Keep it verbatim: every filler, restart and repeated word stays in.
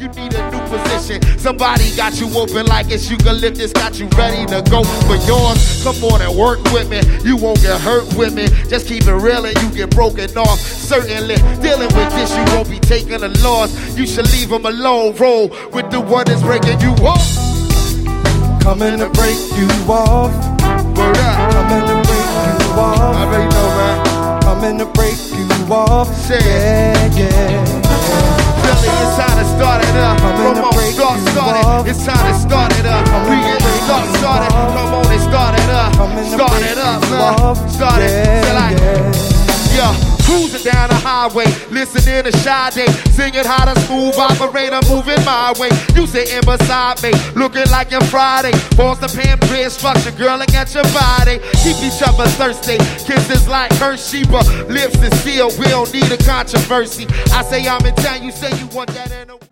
you need a new position. Somebody got you open like it's eucalyptus, got you ready to go for yours. Come on and work with me, you won't get hurt with me. Just keep it real and you get broken off. Certainly, dealing with this, you won't be taking a loss. You should leave them alone, roll with the one that's breaking you off. Coming to break you off. Word up. Coming to break you off. I already know, man. Coming to break you off. Say it. Yeah, yeah. Really, it's time to start it up. Coming Come to on, break start, you start off. it. It's time to start it up. We get the start, start it. Come on and start it up. Coming to Start break it up, you man. off. Start it. Say Yeah, like, yeah. yeah. Cruising down the highway, listening to Sade, singing how the smooth operator moving my way. You sitting beside me, looking like your Friday. Boston pan bread structure, girl, look at your body. Keep each other thirsty, kisses like Hershey, but lips is sealed. We don't need a controversy. I say I'm in town, you say you want that in a